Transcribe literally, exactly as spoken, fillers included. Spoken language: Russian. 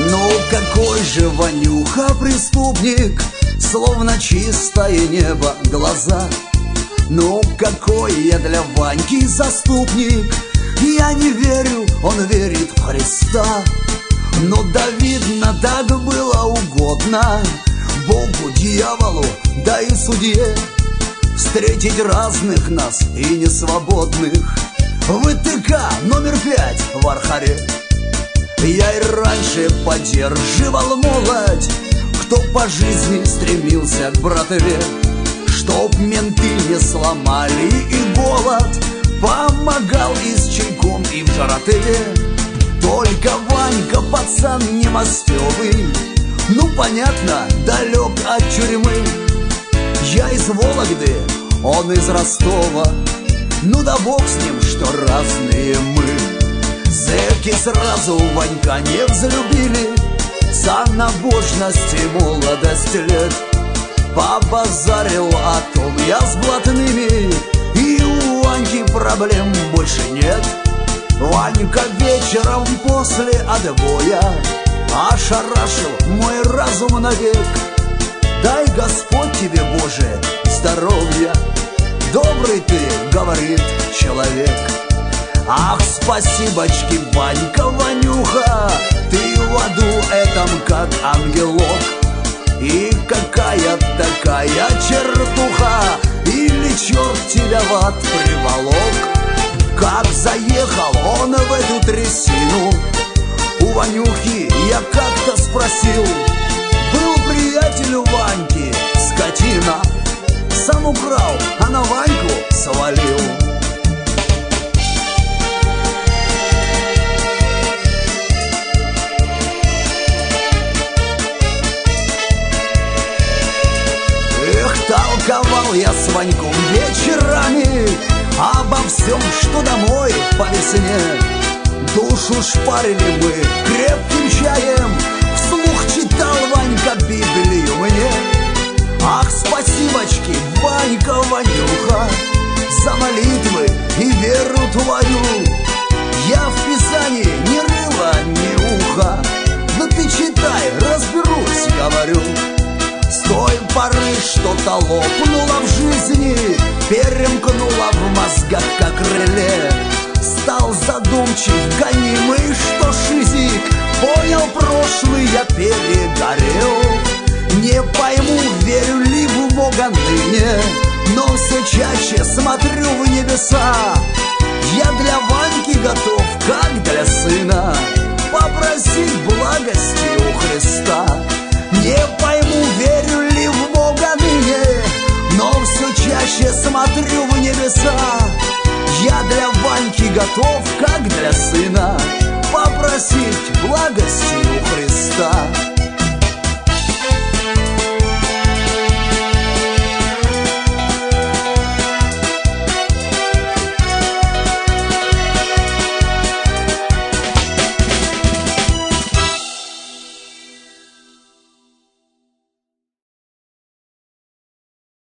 Ну какой же Ванюха преступник, словно чистое небо глаза. Ну какой я для Ваньки заступник, я не верю, он верит в Христа. Ну да видно, так было угодно Богу, дьяволу, да и судье встретить разных нас и несвободных в ИТК номер пять в Архаре. Я и раньше поддерживал молодь, кто по жизни стремился к братве, чтоб менты не сломали и голод, помогал и с чайком, и в жратве. Только Ванька пацан не мастёвый, ну понятно, далек от тюрьмы. Я из Вологды, он из Ростова, ну да бог с ним, что разные мы. Зэки сразу Ванька не взлюбили за набожность и молодость лет. Побазарил о том я с блатными, и у Ваньки проблем больше нет. Ванька вечером после отбоя ошарашил мой разум навек. Дай Господь тебе, Боже, здоровья, добрый ты, говорит человек. Ах, спасибочки, Ванька, Ванюха, ты в аду этом как ангелок. И какая такая чертуха, или черт тебя в ад приволок. Как заехал он в эту трясину, у Ванюхи я как-то спросил. Был приятель у Ваньки, скотина, сам украл, а на Ваньку свалил. Эх, толковал я с Ваньком вечерами обо всем, что домой по весне. Душу шпарили мы крепким чаем, вслух читал Ванька Библию мне. Ах, спасибочки, Ванька, Ванюха, за молитвы и веру твою. Я в Писании ни рыла, ни уха, но ты читай, разберусь, говорю. С той поры что-то лопнуло в жизни, перемкнуло в мозгах, как реле. Стал задумчив, гонимый, что шизик, понял прошлый, я перегорел. Не пойму, верю ли в Бога ныне, но все чаще смотрю в небеса. Я для Ваньки готов, как для сына, попросить благости у Христа. Не пойму, верю ли в Бога ныне, но все чаще смотрю в небеса. Я для Ваньки готов, как для сына, попросить благости у Христа.